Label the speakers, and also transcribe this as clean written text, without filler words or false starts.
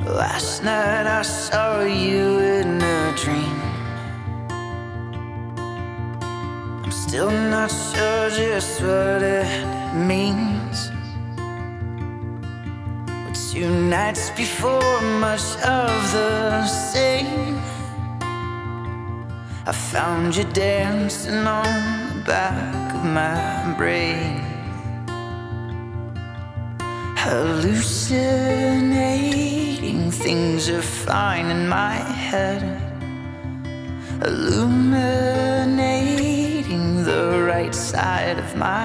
Speaker 1: Last night I saw you in a dream. I'm still not sure just what it means, but 2 nights before, much of the same. I found you dancing on the back of my brain, hallucinating things are fine in my head, illuminating the right side of my